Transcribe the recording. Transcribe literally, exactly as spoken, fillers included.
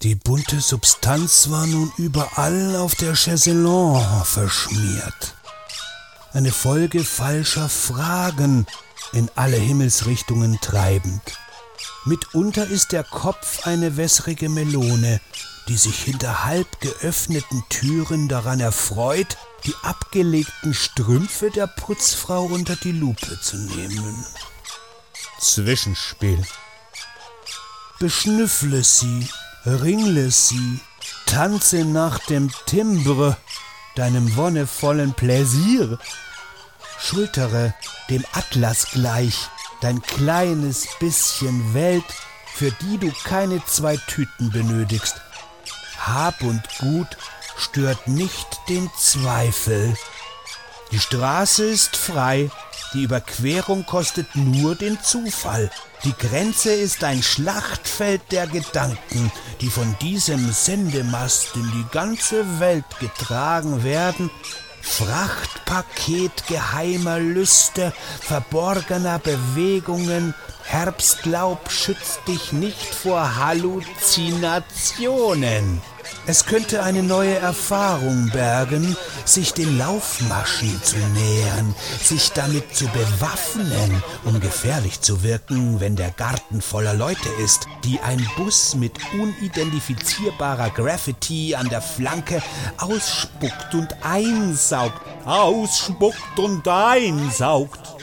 Die bunte Substanz war nun überall auf der Chaiselongue verschmiert. Eine Folge falscher Fragen, in alle Himmelsrichtungen treibend. Mitunter ist der Kopf eine wässrige Melone, die sich hinter halb geöffneten Türen daran erfreut, die abgelegten Strümpfe der Putzfrau unter die Lupe zu nehmen. Zwischenspiel. Beschnüffle sie, ringle sie, tanze nach dem Timbre, deinem wonnevollen Pläsier. Schultere dem Atlas gleich dein kleines bisschen Welt, für die du keine zwei Tüten benötigst. Hab und Gut stört nicht den Zweifel. Die Straße ist frei, die Überquerung kostet nur den Zufall. Die Grenze ist ein Schlachtfeld der Gedanken, die von diesem Sendemast in die ganze Welt getragen werden. Frachtpaket geheimer Lüste, verborgener Bewegungen. Herbstlaub schützt dich nicht vor Halluzinationen. Es könnte eine neue Erfahrung bergen, sich den Laufmaschen zu nähern, sich damit zu bewaffnen, um gefährlich zu wirken, wenn der Garten voller Leute ist, die ein Bus mit unidentifizierbarer Graffiti an der Flanke ausspuckt und einsaugt, ausspuckt und einsaugt.